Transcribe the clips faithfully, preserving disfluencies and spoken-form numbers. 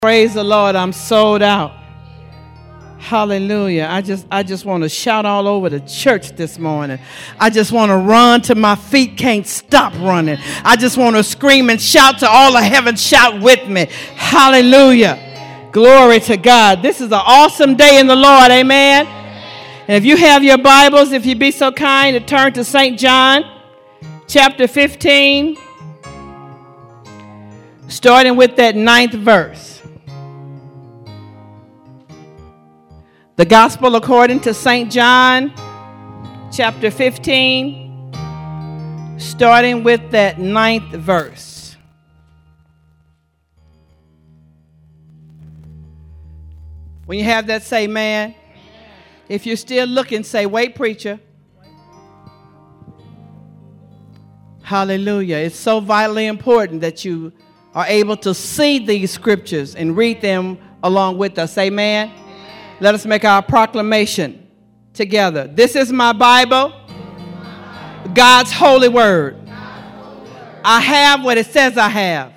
Praise the Lord, I'm sold out. Hallelujah. I just I just want to shout all over the church this morning. I just want to run till my feet can't stop running. I just want to scream and shout to all of heaven, shout with me. Hallelujah. Glory to God. This is an awesome day in the Lord. Amen. And if you have your Bibles, if you be so kind to turn to Saint John chapter fifteen, starting with that ninth verse. The Gospel according to Saint John, chapter fifteen, starting with that ninth verse. When you have that, say, man. If you're still looking, say, wait, preacher. Hallelujah. It's so vitally important that you are able to see these scriptures and read them along with us. Amen. Let us make our proclamation together. This is my Bible, God's holy word. I have what it says I have.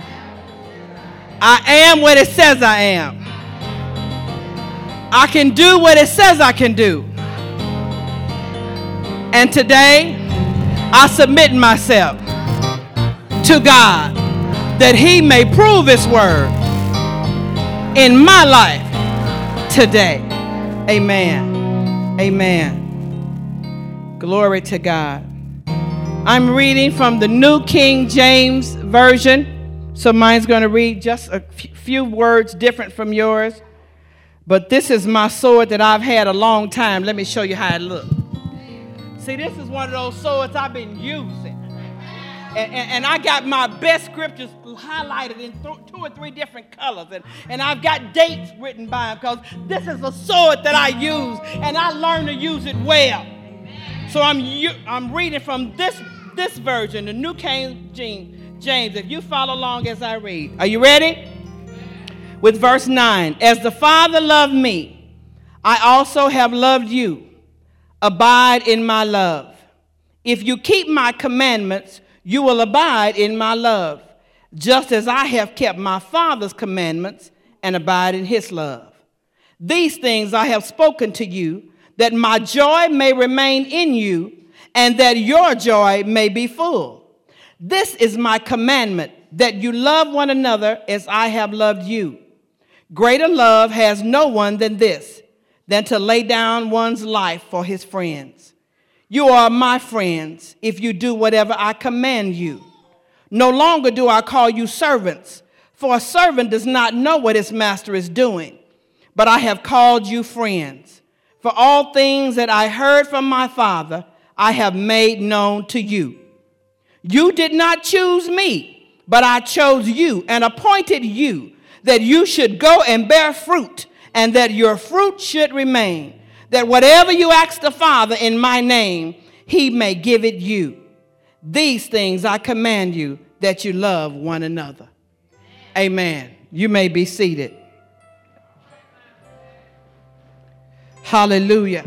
I am what it says I am. I can do what it says I can do. And today, I submit myself to God that He may prove His word in my life. Today. Amen. Amen. Glory to God. I'm reading from the New King James Version. So mine's going to read just a few words different from yours. But this is my sword that I've had a long time. Let me show you how it looks. See, this is one of those swords I've been using. And, and, and I got my best scriptures highlighted in th- two or three different colors. And, and I've got dates written by them because this is a sword that I use. And I learned to use it well. Amen. So I'm I'm reading from this, this version, the New King James. If you follow along as I read. Are you ready? With verse nine. As the Father loved me, I also have loved you. Abide in my love. If you keep my commandments, you will abide in my love, just as I have kept my Father's commandments and abide in his love. These things I have spoken to you, that my joy may remain in you, and that your joy may be full. This is my commandment, that you love one another as I have loved you. Greater love has no one than this, than to lay down one's life for his friends. You are my friends if you do whatever I command you. No longer do I call you servants, for a servant does not know what his master is doing. But I have called you friends. For all things that I heard from my Father, I have made known to you. You did not choose me, but I chose you and appointed you that you should go and bear fruit, and that your fruit should remain. That whatever you ask the Father in my name, he may give it you. These things I command you, that you love one another. Amen. You may be seated. Hallelujah.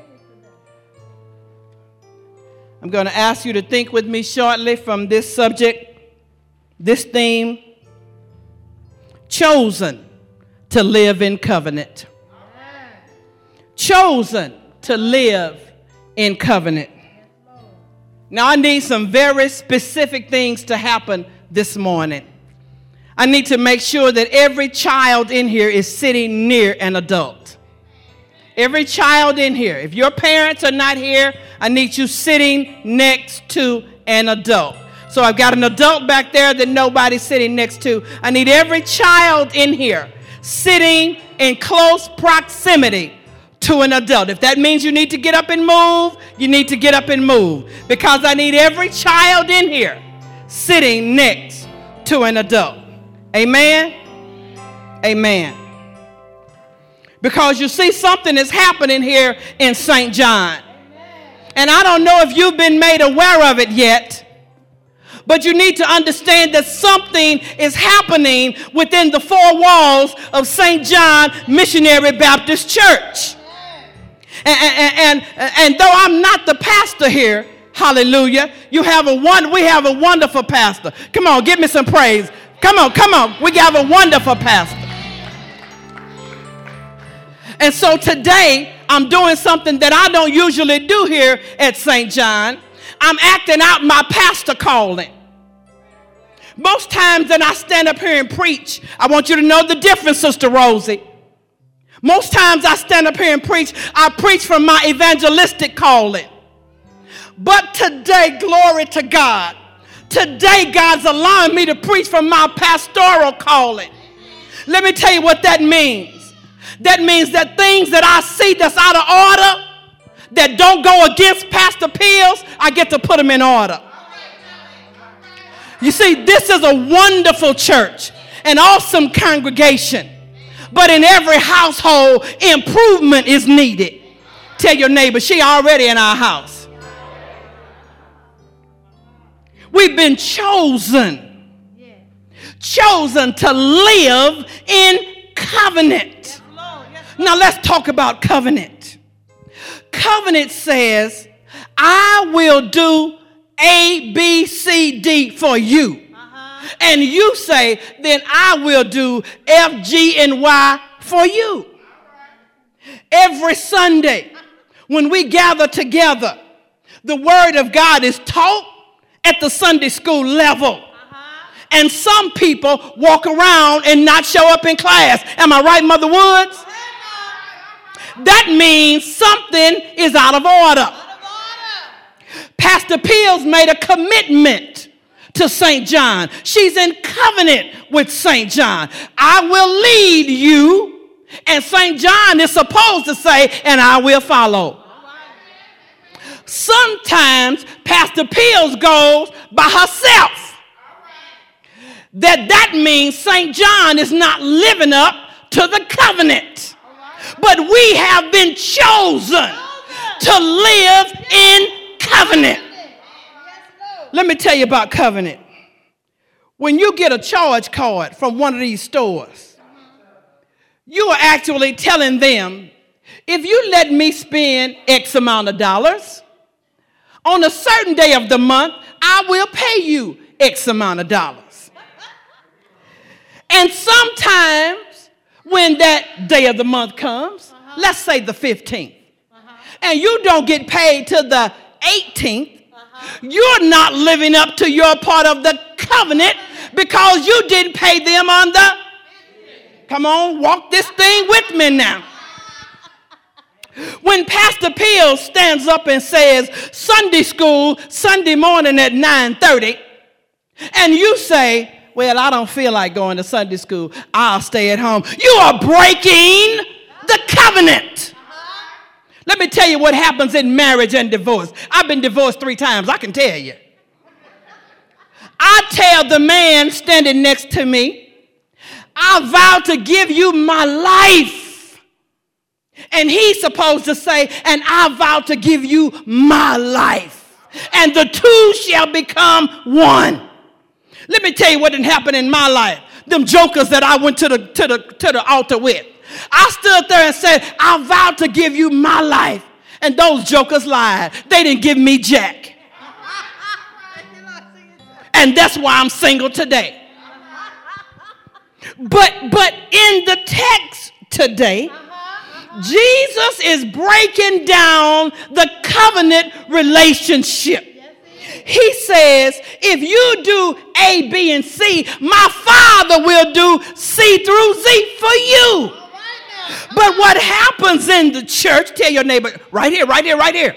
I'm going to ask you to think with me shortly from this subject, this theme, chosen to live in covenant. Chosen to live in covenant. Now, I need some very specific things to happen this morning. I need to make sure that every child in here is sitting near an adult. Every child in here. If your parents are not here, I need you sitting next to an adult. So I've got an adult back there that nobody's sitting next to. I need every child in here sitting in close proximity to an adult. If that means you need to get up and move, you need to get up and move. Because I need every child in here sitting next to an adult. Amen? Amen. Because you see, something is happening here in Saint John. And I don't know if you've been made aware of it yet, but you need to understand that something is happening within the four walls of Saint John Missionary Baptist Church. And, and, and, and though I'm not the pastor here, hallelujah, you have a one, we have a wonderful pastor. Come on, give me some praise. Come on, come on. We have a wonderful pastor. And so today, I'm doing something that I don't usually do here at Saint John. I'm acting out my pastor calling. Most times that I stand up here and preach, I want you to know the difference, Sister Rosie. Most times I stand up here and preach, I preach from my evangelistic calling. But today, glory to God, today God's allowing me to preach from my pastoral calling. Let me tell you what that means. That means that things that I see that's out of order, that don't go against Pastor Pills, I get to put them in order. You see, this is a wonderful church, an awesome congregation. But in every household, improvement is needed. Tell your neighbor, she already in our house. We've been chosen. Chosen to live in covenant. Now let's talk about covenant. Covenant says, I will do A, B, C, D for you. Uh-huh. And you say, then I will do F, G, and Y for you. Every Sunday, when we gather together, the Word of God is taught at the Sunday school level. Uh-huh. And some people walk around and not show up in class. Am I right, Mother Woods? That means something is out of order. Pastor Pills made a commitment to Saint John. She's in covenant with Saint John. I will lead you, and Saint John is supposed to say, and I will follow. Sometimes Pastor Pills goes by herself. That that means Saint John is not living up to the covenant. But we have been chosen to live in covenant. Let me tell you about covenant. When you get a charge card from one of these stores, you are actually telling them, if you let me spend X amount of dollars, on a certain day of the month, I will pay you X amount of dollars. And sometimes when that day of the month comes, uh-huh. let's say the fifteenth, uh-huh. and you don't get paid till the eighteenth, uh-huh. you're not living up to your part of the covenant because you didn't pay them on the, come on, walk this thing with me now. When Pastor Pills stands up and says, Sunday school, Sunday morning at nine thirty, and you say, well, I don't feel like going to Sunday school, I'll stay at home. You are breaking the covenant. Uh-huh. Let me tell you what happens in marriage and divorce. I've been divorced three times, I can tell you. I tell the man standing next to me, I vow to give you my life. And he's supposed to say, and I vow to give you my life. And the two shall become one. Let me tell you what didn't happen in my life. Them jokers that I went to the, to the, to the altar with. I stood there and said, I vow to give you my life. And those jokers lied. They didn't give me jack. And that's why I'm single today. But, but in the text today, Jesus is breaking down the covenant relationship. He says, if you do A, B, and C, my Father will do C through Z for you. But what happens in the church, tell your neighbor, right here, right here, right here.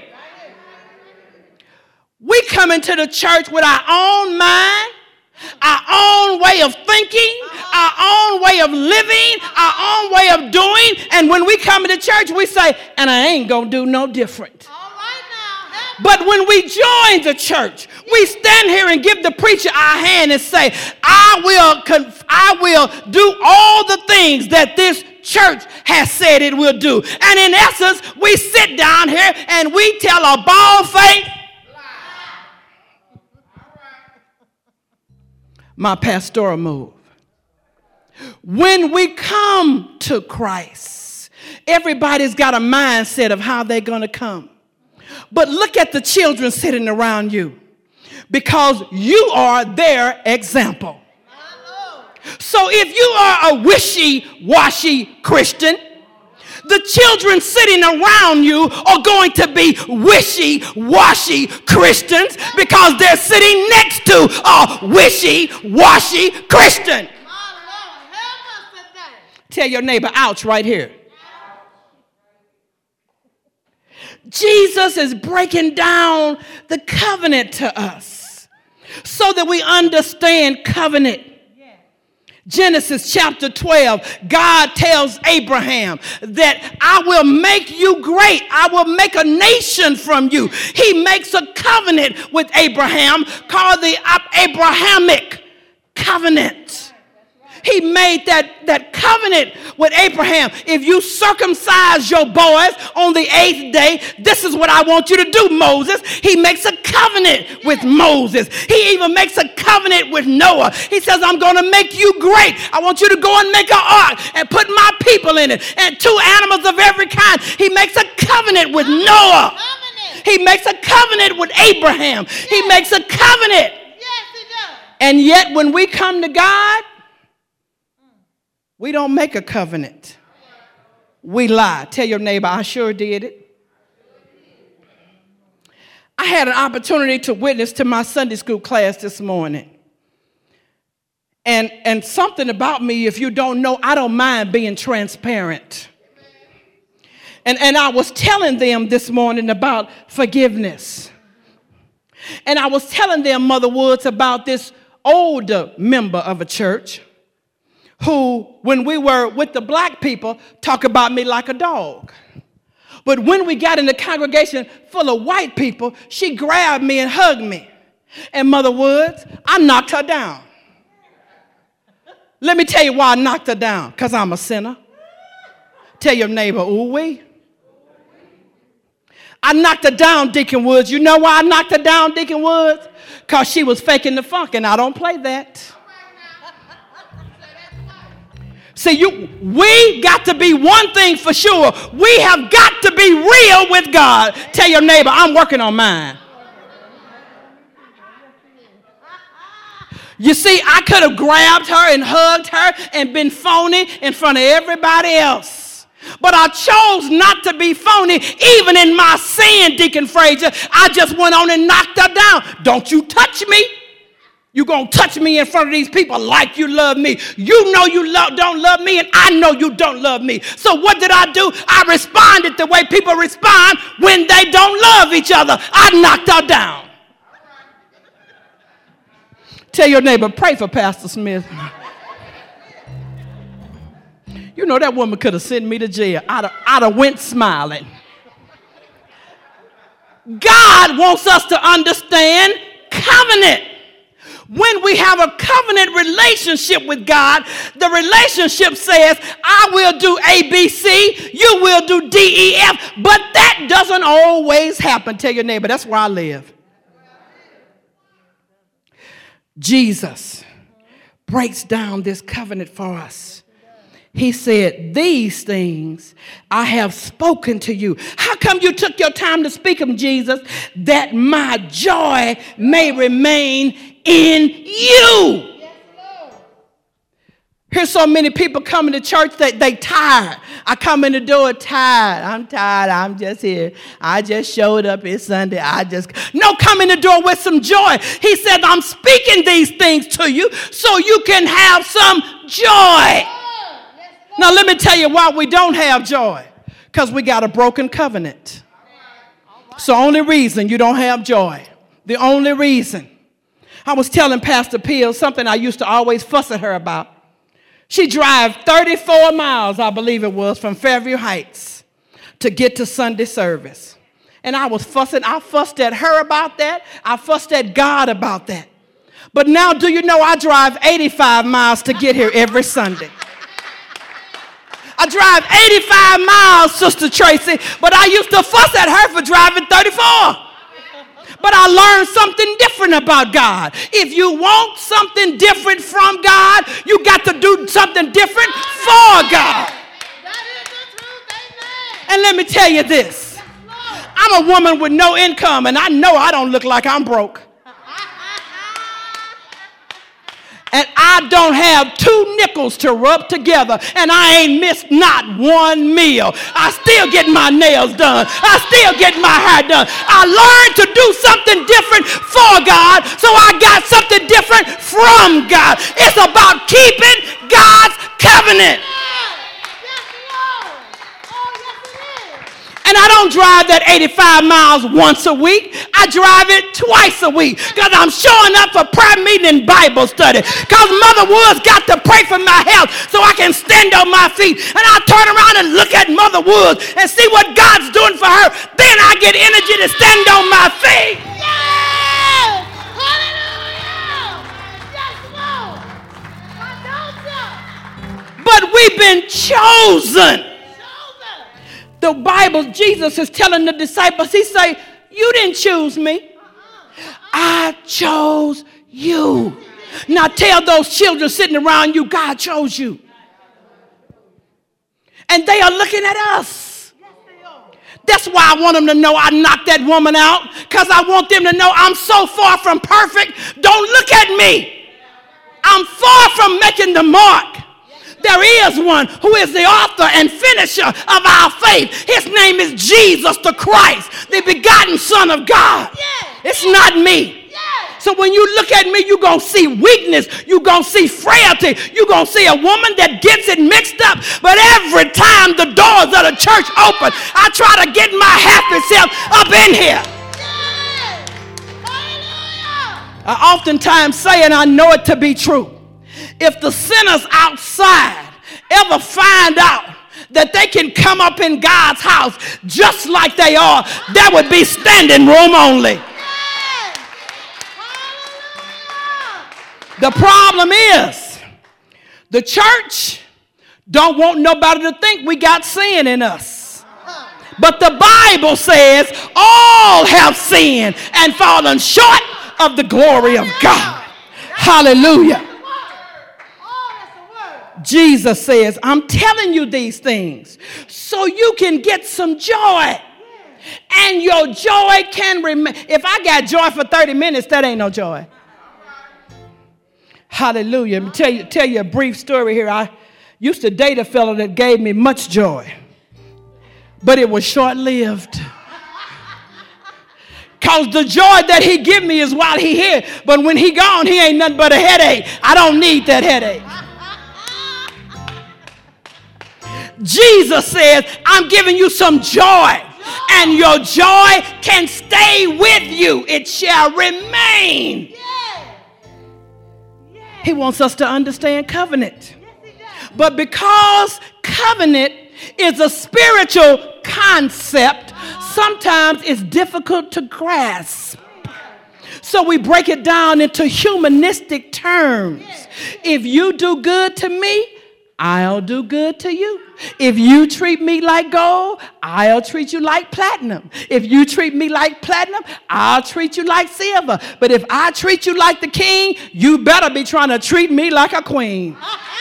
We come into the church with our own mind, our own way of thinking, our own way of living, our own way of doing. And when we come into church, we say, and I ain't going to do no different. But when we join the church, we stand here and give the preacher our hand and say, I will, conf- I will do all the things that this church has said it will do. And in essence, we sit down here and we tell a bald face, my pastoral move. When we come to Christ, everybody's got a mindset of how they're going to come. But look at the children sitting around you, because you are their example. So if you are a wishy-washy Christian, The children sitting around you are going to be wishy-washy Christians because they're sitting next to a wishy-washy Christian. Tell your neighbor, ouch, right here. Jesus is breaking down the covenant to us so that we understand covenant. Genesis chapter twelve, God tells Abraham that I will make you great. I will make a nation from you. He makes a covenant with Abraham called the Abrahamic covenant. He made that, that covenant with Abraham. If you circumcise your boys on the eighth day, this is what I want you to do, Moses. He makes a covenant with Moses. He even makes a covenant with Noah. He says, I'm going to make you great. I want you to go and make an ark and put my people in it and two animals of every kind. He makes a covenant with Noah. He makes a covenant with Abraham. He makes a covenant. And yet when we come to God, we don't make a covenant. We lie. Tell your neighbor, I sure did it. I had an opportunity to witness to my Sunday school class this morning. And, and something about me, if you don't know, I don't mind being transparent. And, and I was telling them this morning about forgiveness. And I was telling them, Mother Woods, about this older member of a church who, when we were with the black people, talk about me like a dog. But when we got in the congregation full of white people, she grabbed me and hugged me. And Mother Woods, I knocked her down. Let me tell you why I knocked her down. Because I'm a sinner. Tell your neighbor, ooh wee. I knocked her down, Deacon Woods. You know why I knocked her down, Deacon Woods? Because she was faking the funk, and I don't play that. See, you, we got to be one thing for sure. We have got to be real with God. Tell your neighbor, I'm working on mine. You see, I could have grabbed her and hugged her and been phony in front of everybody else. But I chose not to be phony. Even in my sin, Deacon Frazier, I just went on and knocked her down. Don't you touch me. You're going to touch me in front of these people like you love me. You know you lo- don't love me, and I know you don't love me. So what did I do? I responded the way people respond when they don't love each other. I knocked her down. Tell your neighbor, pray for Pastor Smith. You know that woman could have sent me to jail. I'd have, I'd have went smiling. God wants us to understand covenant. When we have a covenant relationship with God, the relationship says, I will do A, B, C, you will do D, E, F, but that doesn't always happen. Tell your neighbor, that's where I live. Jesus breaks down this covenant for us. He said, these things I have spoken to you. How come you took your time to speak them, Jesus? That my joy may remain in you. Here's so many people coming to church that they tired. I come in the door tired. I'm tired. I'm just here. I just showed up. It's Sunday. I just, no, come in the door with some joy. He said, I'm speaking these things to you so you can have some joy. Now, let me tell you why we don't have joy. Because we got a broken covenant. It's the only reason you don't have joy. The only reason. I was telling Pastor Peel something I used to always fuss at her about. She drive thirty-four miles, I believe it was, from Fairview Heights to get to Sunday service. And I was fussing. I fussed at her about that. I fussed at God about that. But now, do you know I drive eighty-five miles to get here every Sunday? I drive eighty-five miles, Sister Tracy, but I used to fuss at her for driving thirty-four. But I learned something different about God. If you want something different from God, you got to do something different for God. And let me tell you this. I'm a woman with no income, and I know I don't look like I'm broke. And I I don't have two nickels to rub together, and I ain't missed not one meal. I still get my nails done. I still get my hair done. I learned to do something different for God, so I got something different from God. It's about keeping God's covenant. And I don't drive that eighty-five miles once a week. I drive it twice a week because I'm showing up for prayer meeting and Bible study. Because Mother Woods got to pray for my health so I can stand on my feet. And I turn around and look at Mother Woods and see what God's doing for her. Then I get energy to stand on my feet. Yes! Hallelujah! Yes, Lord! I don't know. But we've been chosen. The Bible, Jesus is telling the disciples, he say, you didn't choose me. I chose you. Now tell those children sitting around you, God chose you. And they are looking at us. That's why I want them to know I knocked that woman out, because I want them to know I'm so far from perfect. Don't look at me. I'm far from making the mark. There is one who is the author and finisher of our faith. His name is Jesus the Christ, the begotten Son of God. Yes. It's not me. Yes. So when you look at me, you're going to see weakness. You're going to see frailty. You're going to see a woman that gets it mixed up. But every time the doors of the church open, I try to get my happy self up in here. Yes. Hallelujah. I oftentimes say, and I know it to be true, if the sinners outside ever find out that they can come up in God's house just like they are, that would be standing room only. Yes. The problem is the church don't want nobody to think we got sin in us. But the Bible says all have sinned and fallen short of the glory of God. Hallelujah. Jesus says, I'm telling you these things so you can get some joy. And your joy can remain. If I got joy for thirty minutes, that ain't no joy. Hallelujah. Let me tell you, tell you a brief story here. I used to date a fellow that gave me much joy, but it was short-lived. Because the joy that he give me is while he here, but when he gone, he ain't nothing but a headache. I don't need that headache. Jesus says, I'm giving you some joy, and your joy can stay with you. It shall remain. Yes. Yes. He wants us to understand covenant. Yes, he does. But because covenant is a spiritual concept, sometimes it's difficult to grasp. So we break it down into humanistic terms. If you do good to me, I'll do good to you. If you treat me like gold, I'll treat you like platinum. If you treat me like platinum, I'll treat you like silver. But if I treat you like the king, you better be trying to treat me like a queen.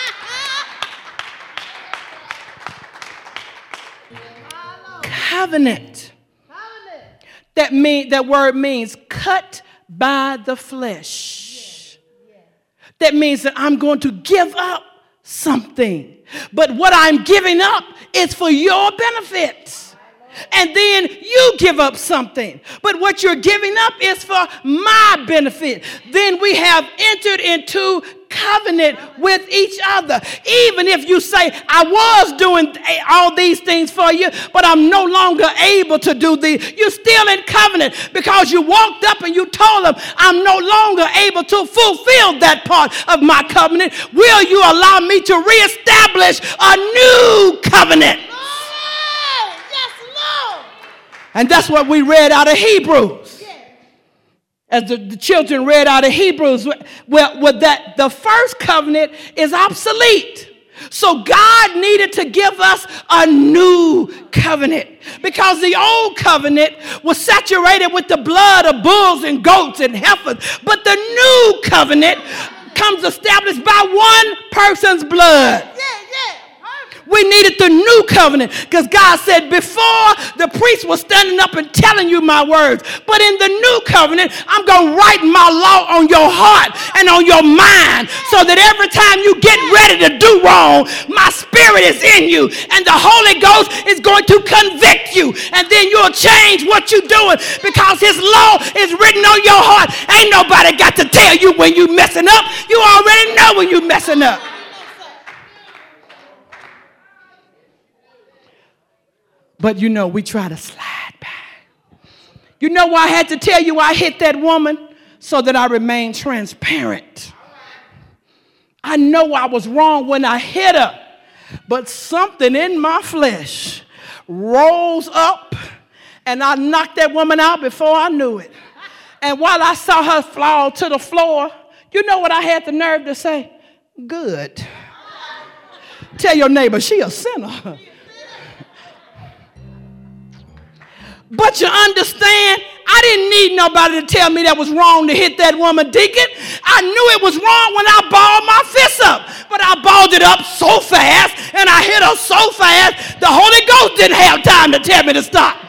Covenant. That mean that word means cut by the flesh. That means that I'm going to give up something. But what I'm giving up is for your benefit. And then you give up something. But what you're giving up is for my benefit. Then we have entered into covenant with each other. Even if you say, I was doing all these things for you, but I'm no longer able to do these, you're still in covenant because you walked up and you told them, I'm no longer able to fulfill that part of my covenant. Will you allow me to reestablish a new covenant? Lord, yes, Lord. And that's what we read out of Hebrews. As the, the children read out of Hebrews, well, well, that the first covenant is obsolete. So God needed to give us a new covenant because the old covenant was saturated with the blood of bulls and goats and heifers. But the new covenant comes established by one person's blood. Yeah, yeah. We needed the new covenant because God said before the priest was standing up and telling you my words, but in the new covenant, I'm going to write my law on your heart and on your mind so that every time you get ready to do wrong, my spirit is in you and the Holy Ghost is going to convict you, and then you'll change what you're doing because his law is written on your heart. Ain't nobody got to tell you when you're messing up. You already know when you're messing up. But you know, we try to slide by. You know why I had to tell you I hit that woman? So that I remain transparent. I know I was wrong when I hit her, but something in my flesh rose up and I knocked that woman out before I knew it. And while I saw her fall to the floor, you know what I had the nerve to say? Good. Tell your neighbor, she a sinner. But you understand, I didn't need nobody to tell me that was wrong to hit that woman, deacon. I knew it was wrong when I balled my fist up. But I balled it up so fast and I hit her so fast, the Holy Ghost didn't have time to tell me to stop.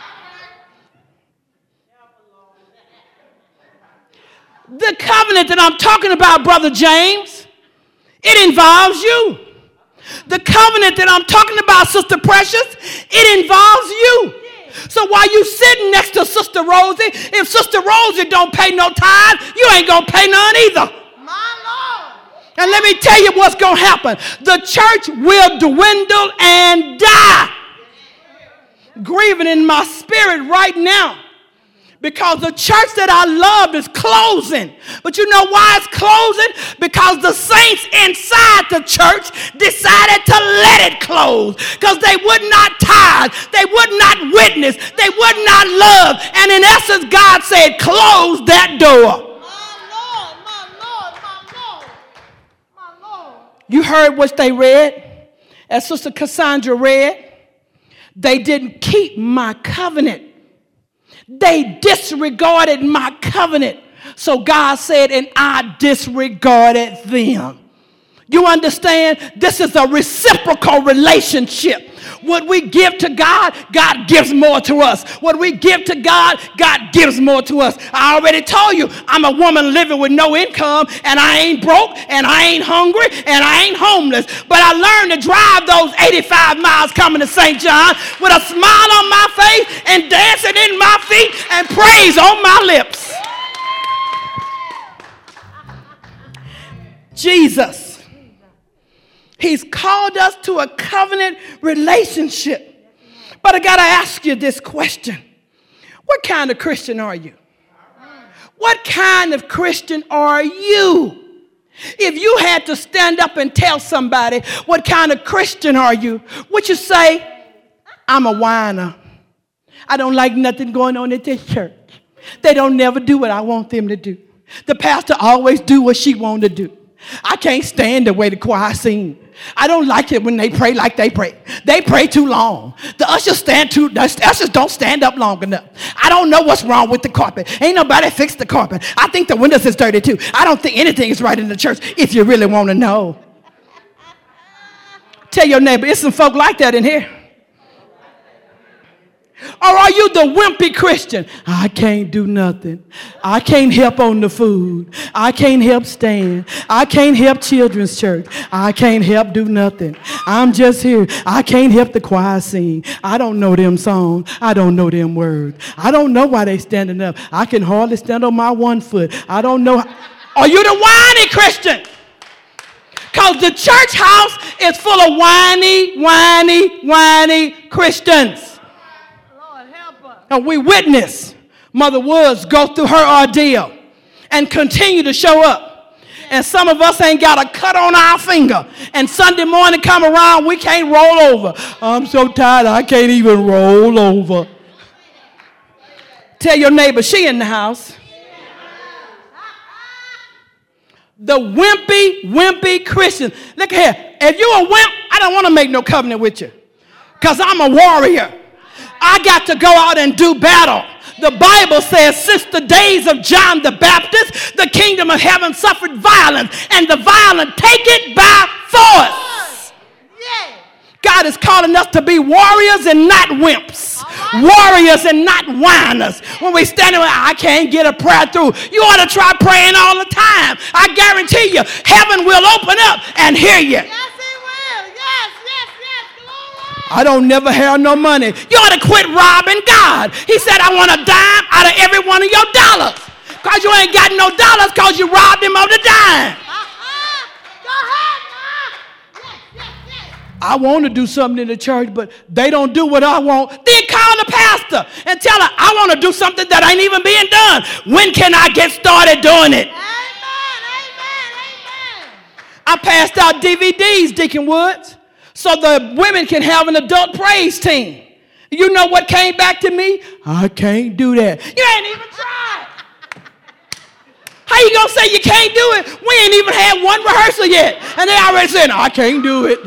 The covenant that I'm talking about, Brother James, it involves you. The covenant that I'm talking about, Sister Precious, it involves you. So while you sitting next to Sister Rosie, if Sister Rosie don't pay no tithe, you ain't going to pay none either. My Lord. And let me tell you what's going to happen. The church will dwindle and die. Grieving in my spirit right now. Because the church that I loved is closing. But you know why it's closing? Because the saints inside the church decided to let it close. Because they would not tithe. They would not witness. They would not love. And in essence, God said, close that door. My Lord, my Lord, my Lord, my Lord. You heard what they read? As Sister Cassandra read, they didn't keep my covenant. They disregarded my covenant. So God said, and I disregarded them. You understand? This is a reciprocal relationship. What we give to God, God gives more to us. What we give to God, God gives more to us. I already told you, I'm a woman living with no income, and I ain't broke, and I ain't hungry, and I ain't homeless. But I learned to drive those eighty-five miles coming to Saint John with a smile on my face and dancing in my feet and praise on my lips. Jesus. He's called us to a covenant relationship. But I got to ask you this question. What kind of Christian are you? What kind of Christian are you? If you had to stand up and tell somebody what kind of Christian are you, would you say, I'm a whiner. I don't like nothing going on at this church. They don't never do what I want them to do. The pastor always do what she want to do. I can't stand the way the choir sing. I don't like it when they pray like they pray. They pray too long. The ushers stand too, the ushers don't stand up long enough. I don't know what's wrong with the carpet. Ain't nobody fixed the carpet. I think the windows is dirty too. I don't think anything is right in the church if you really want to know. Tell your neighbor, there's some folk like that in here. Or are you the wimpy Christian? I can't do nothing. I can't help on the food. I can't help stand. I can't help children's church. I can't help do nothing. I'm just here. I can't help the choir sing. I don't know them songs. I don't know them words. I don't know why they standing up. I can hardly stand on my one foot. I don't know. Are you the whiny Christian? Because the church house is full of whiny, whiny, whiny Christians. And we witness Mother Woods go through her ordeal and continue to show up. And some of us ain't got a cut on our finger. And Sunday morning come around, we can't roll over. I'm so tired, I can't even roll over. Tell your neighbor, she in the house. The wimpy, wimpy Christian. Look here, if you a wimp, I don't want to make no covenant with you. Because I'm a warrior. I got to go out and do battle. The Bible says since the days of John the Baptist, the kingdom of heaven suffered violence, and the violent take it by force. Yeah. God is calling us to be warriors and not wimps. Right. Warriors and not whiners. When we stand there, I can't get a prayer through. You ought to try praying all the time. I guarantee you, heaven will open up and hear you. Yes, he will. Yes, yes, yes. Glory. I don't never have no money. You ought to quit robbing God. He said, I want a dime out of every one of your dollars. Because you ain't got no dollars because you robbed him of the dime. Uh-huh. Go ahead, Ma. Yes, yes, yes. I want to do something in the church, but they don't do what I want. Then call the pastor and tell her, I want to do something that ain't even being done. When can I get started doing it? Amen, amen, amen. I passed out D V Ds, Deacon Woods, so the women can have an adult praise team. You know what came back to me? I can't do that. You ain't even tried. How you gonna say you can't do it? We ain't even had one rehearsal yet. And they already said, I can't do it.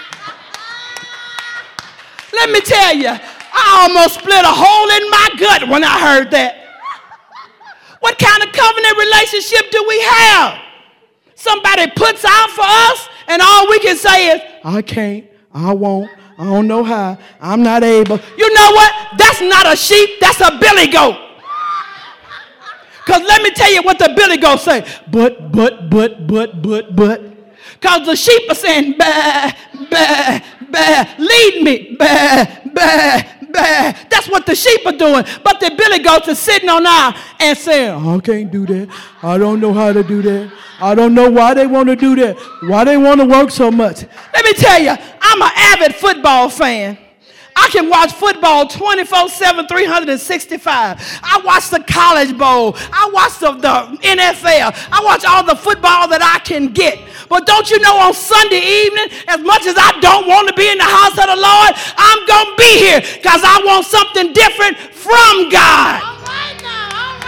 Let me tell you, I almost split a hole in my gut when I heard that. What kind of covenant relationship do we have? Somebody puts out for us and all we can say is, I can't, I won't, I don't know how, I'm not able. You know what? That's not a sheep, that's a billy goat. Because let me tell you what the billy goat say. But, but, but, but, but, but. Because the sheep are saying, bah, bah, bah, lead me, bah, bah, bah. That's what the sheep are doing. But the billy goats are sitting on our and saying, I can't do that. I don't know how to do that. I don't know why they want to do that. Why they want to work so much. Let me tell you, I'm an avid football fan. I can watch football twenty-four seven, three hundred sixty-five. I watch the College Bowl. I watch the, the N F L. I watch all the football that I can get. But don't you know on Sunday evening, as much as I don't want to be in the house of the Lord, I'm going to be here because I want something different from God. All right now,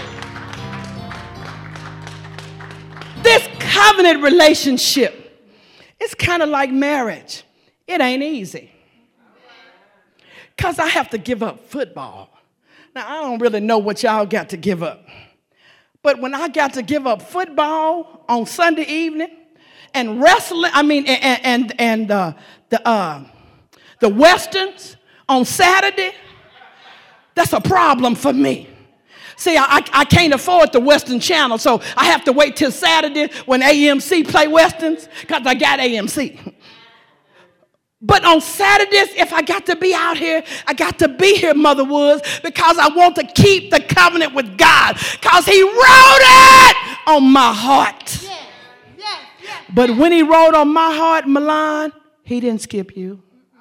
all right. This covenant relationship, it's kind of like marriage. It ain't easy. Because I have to give up football. Now, I don't really know what y'all got to give up. But when I got to give up football on Sunday evening and wrestling, I mean, and and, and uh, the, uh, the Westerns on Saturday, that's a problem for me. See, I, I can't afford the Western Channel, so I have to wait till Saturday when A M C play Westerns because I got A M C. But on Saturdays, if I got to be out here, I got to be here, Mother Woods, because I want to keep the covenant with God, because he wrote it on my heart. Yes, yes, yes. But when he wrote on my heart, Milan, he didn't skip you.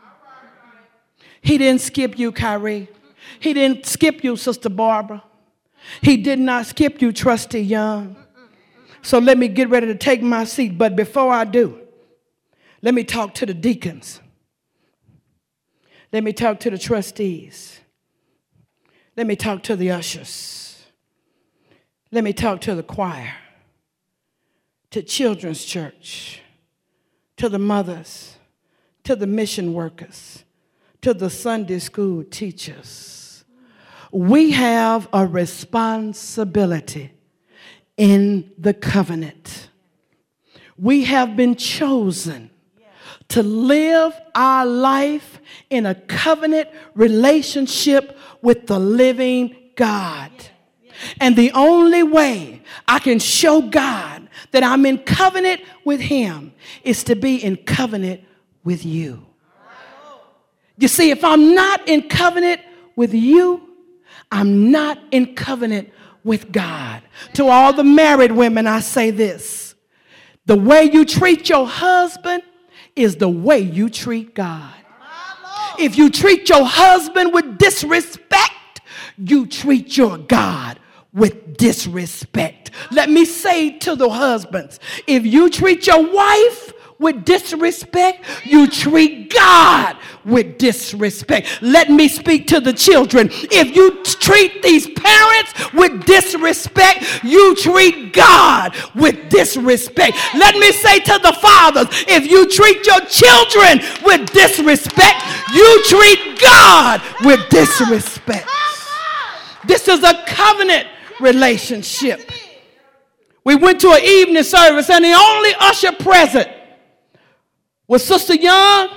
He didn't skip you, Kyrie. He didn't skip you, Sister Barbara. He did not skip you, Trustee Young. So let me get ready to take my seat. But before I do, let me talk to the deacons. Let me talk to the trustees. Let me talk to the ushers. Let me talk to the choir, to children's church, to the mothers, to the mission workers, to the Sunday school teachers. We have a responsibility in the covenant. We have been chosen to live our life in a covenant relationship with the living God. And the only way I can show God that I'm in covenant with him is to be in covenant with you. You see, if I'm not in covenant with you, I'm not in covenant with God. To all the married women, I say this. The way you treat your husband is the way you treat God. If you treat your husband with disrespect, you treat your God with disrespect. Let me say to the husbands, if you treat your wife with disrespect, you treat God with disrespect. Let me speak to the children. If you treat these parents with disrespect, you treat God with disrespect. Let me say to the fathers, if you treat your children with disrespect, you treat God with disrespect. This is a covenant relationship. We went to an evening service and the only usher present was Sister Young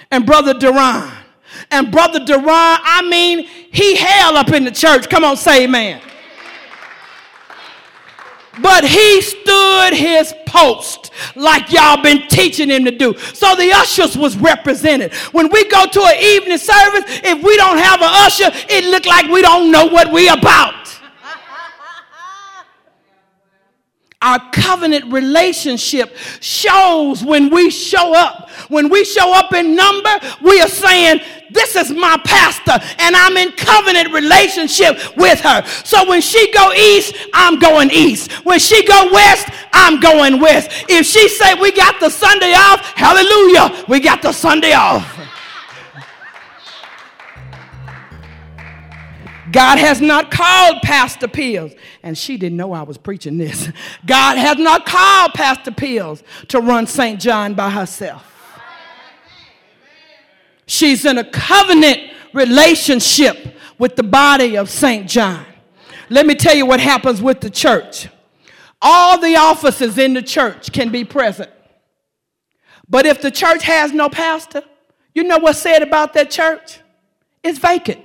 and Brother Duran. And Brother Duran, I mean, he held up in the church. Come on, say amen. But he stood his post like y'all been teaching him to do. So the ushers was represented. When we go to an evening service, if we don't have an usher, it look like we don't know what we about. Our covenant relationship shows when we show up. When we show up in number, we are saying, this is my pastor, and I'm in covenant relationship with her. So when she go east, I'm going east. When she go west, I'm going west. If she say we got the Sunday off, hallelujah, we got the Sunday off. God has not called Pastor Pills, and she didn't know I was preaching this. God has not called Pastor Pills to run Saint John by herself. She's in a covenant relationship with the body of Saint John. Let me tell you what happens with the church. All the offices in the church can be present. But if the church has no pastor, you know what's said about that church? It's vacant.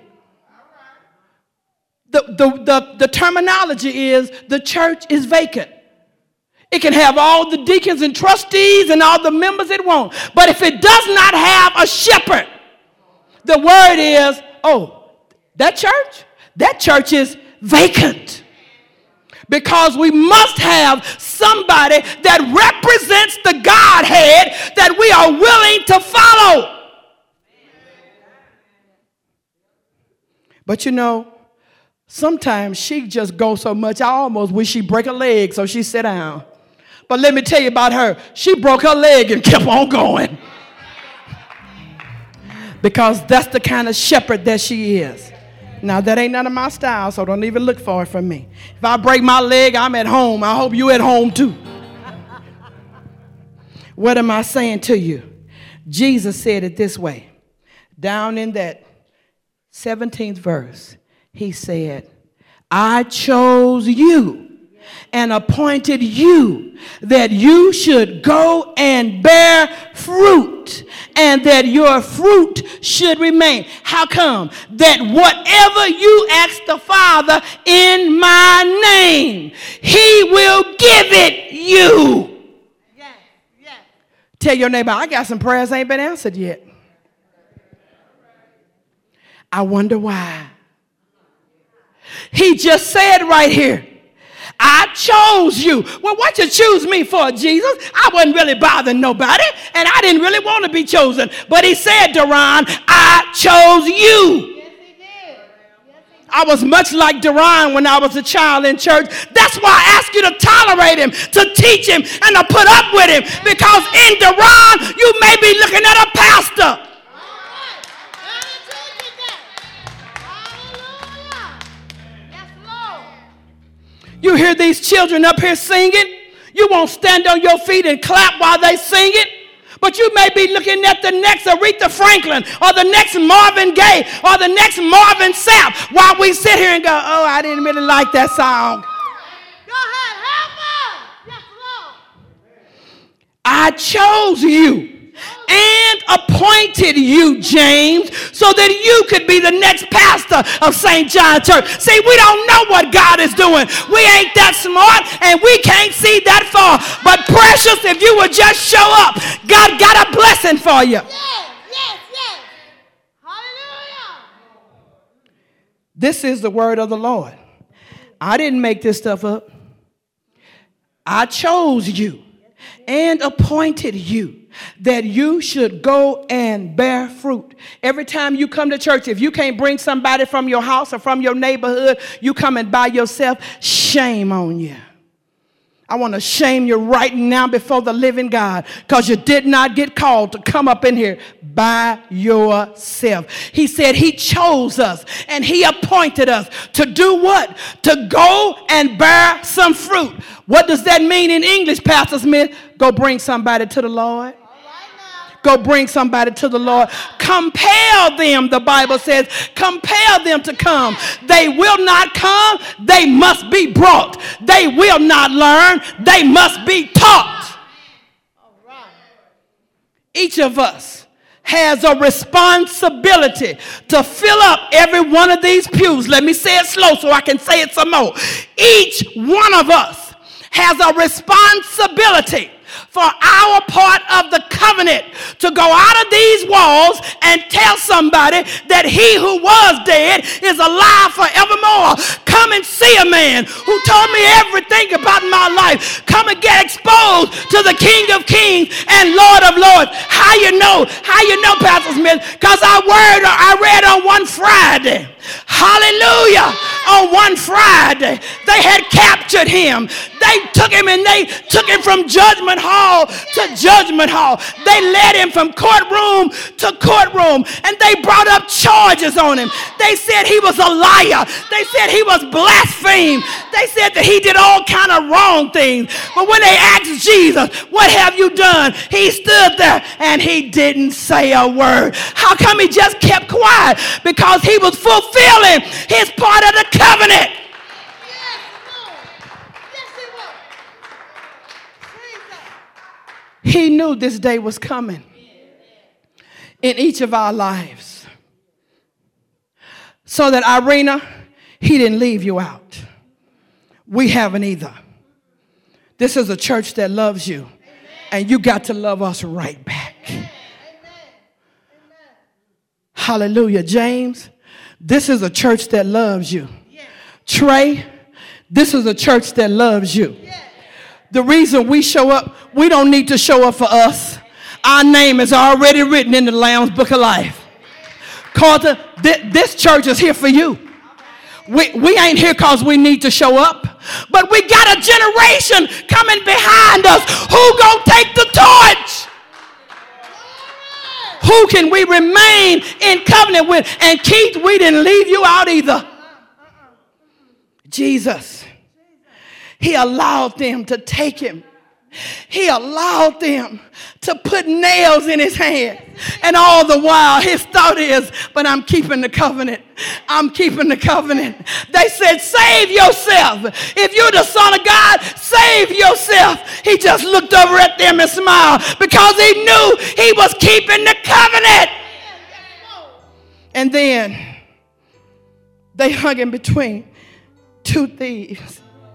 The, the, the, the terminology is the church is vacant. It can have all the deacons and trustees and all the members it wants. But if it does not have a shepherd, the word is, oh, that church, that church is vacant. Because we must have somebody that represents the Godhead that we are willing to follow. But you know, sometimes she just goes so much, I almost wish she break a leg so she sit down. But let me tell you about her. She broke her leg and kept on going. Because that's the kind of shepherd that she is. Now, that ain't none of my style, so don't even look for it from me. If I break my leg, I'm at home. I hope you at home too. What am I saying to you? Jesus said it this way. Down in that seventeenth verse, he said, I chose you and appointed you that you should go and bear fruit and that your fruit should remain. How come? That whatever you ask the Father in my name, he will give it you. Yes, yes. Tell your neighbor, I got some prayers ain't been answered yet. I wonder why. He just said right here, I chose you. Well, what you choose me for, Jesus? I wasn't really bothering nobody, and I didn't really want to be chosen. But he said, Duran, I chose you. Yes, he did. Yes, he did. I was much like Duran when I was a child in church. That's why I ask you to tolerate him, to teach him, and to put up with him. Because in Duran, you may be looking at a pastor. You hear these children up here singing. You won't stand on your feet and clap while they sing it. But you may be looking at the next Aretha Franklin or the next Marvin Gaye or the next Marvin Sapp while we sit here and go, oh, I didn't really like that song. Go ahead, help us. Yes, Lord. I chose you and appointed you, James, so that you could be the next pastor of Saint John Church. See, we don't know what God is doing. We ain't that smart, and we can't see that far. But precious, if you would just show up, God got a blessing for you. Yes, yes, yes. Hallelujah. This is the word of the Lord. I didn't make this stuff up. I chose you and appointed you that you should go and bear fruit. Every time you come to church, if you can't bring somebody from your house or from your neighborhood, you coming by yourself, shame on you. I want to shame you right now before the living God, because you did not get called to come up in here by yourself. He said he chose us and he appointed us to do what? To go and bear some fruit. What does that mean in English, Pastor Smith? Go bring somebody to the Lord. Go bring somebody to the Lord. Compel them, the Bible says. Compel them to come. They will not come. They must be brought. They will not learn. They must be taught. Each of us has a responsibility to fill up every one of these pews. Let me say it slow so I can say it some more. Each one of us has a responsibility for our part of the covenant to go out of these walls and tell somebody that he who was dead is alive forevermore. Come and see a man who told me everything about my life. Come and get exposed to the King of Kings and Lord of Lords. How you know? How you know, Pastor Smith? Because I word I read on one Friday. Hallelujah. On one Friday, they had captured him. They took him and they took him from judgment hall to judgment hall. They led him from courtroom to courtroom, and they brought up charges on him. They said he was a liar. They said he was blasphemed. They said that he did all kind of wrong things. But when they asked Jesus, what have you done? He stood there and he didn't say a word. How come he just kept quiet? Because he was fulfilling his part of the covenant. He knew this day was coming in each of our lives. So that, Irena, he didn't leave you out. We haven't either. This is a church that loves you, and you got to love us right back. Hallelujah. James, this is a church that loves you. Trey, this is a church that loves you. The reason we show up, we don't need to show up for us. Our name is already written in the Lamb's Book of Life. Carter, th- this church is here for you. We, we ain't here because we need to show up. But we got a generation coming behind us who gonna take the torch. Who can we remain in covenant with? And Keith, we didn't leave you out either. Jesus. He allowed them to take him. He allowed them to put nails in his hand. And all the while, his thought is, but I'm keeping the covenant. I'm keeping the covenant. They said, save yourself. If you're the Son of God, save yourself. He just looked over at them and smiled because he knew he was keeping the covenant. And then they hung him between two thieves.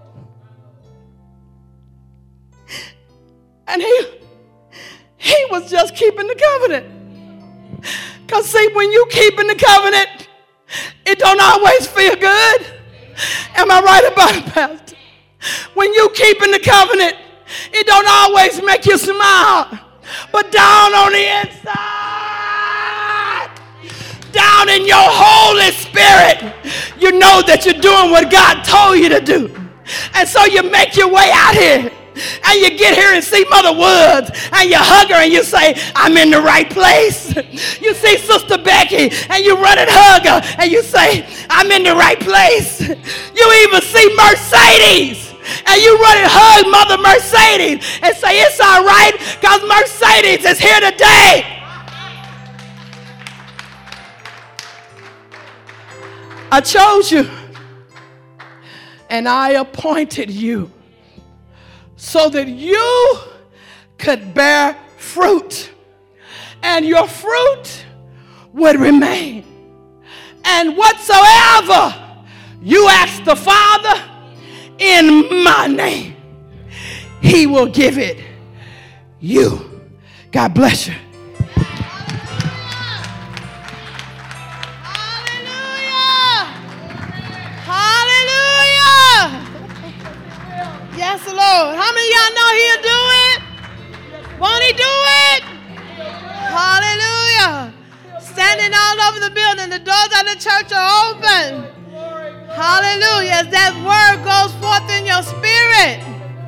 And he, he was just keeping the covenant. Because see, when you keeping the covenant, it don't always feel good. Am I right about it, Pastor? When you keeping the covenant, it don't always make you smile. But down on the inside, down in your Holy Spirit, you know that you're doing what God told you to do. And so you make your way out here. And you get here and see Mother Woods, and you hug her and you say, I'm in the right place. You see Sister Becky, and you run and hug her, and you say, I'm in the right place. You even see Mercedes, and you run and hug Mother Mercedes and say, it's all right, because Mercedes is here today. I chose you, and I appointed you so that you could bear fruit, and your fruit would remain. And whatsoever you ask the Father in my name, he will give it you. God bless you. Yes, Lord. How many of y'all know he'll do it? Won't he do it? Hallelujah. Standing all over the building. The doors of the church are open. Hallelujah. As that word goes forth in your spirit.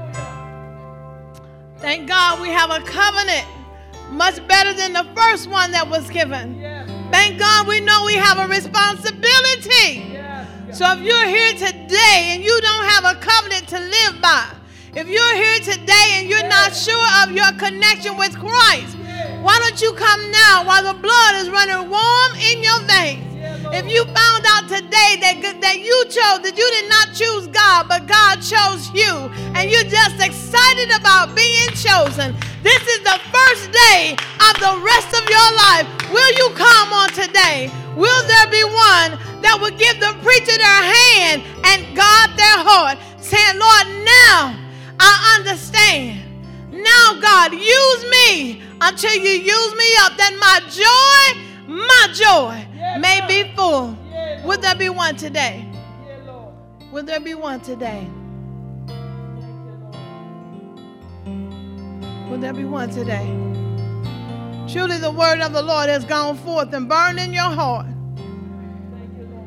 Thank God we have a covenant much better than the first one that was given. Thank God we know we have a responsibility. So if you're here today and you don't have a covenant to live by, if you're here today and you're not sure of your connection with Christ, why don't you come now while the blood is running warm in your veins? If you found out today that, that you chose, that you did not choose God, but God chose you, and you're just excited about being chosen, This is the first day of the rest of your life. Will you come on today? Will there be one that will give the preacher their hand and guard their heart, saying, Lord, now I understand. Now, God, use me until you use me up, that my joy, my joy yeah, may Lord. be full. Yeah, Will there be one today? Yeah, Lord. Will there be one today? Will there be one today? Truly the word of the Lord has gone forth and burned in your heart.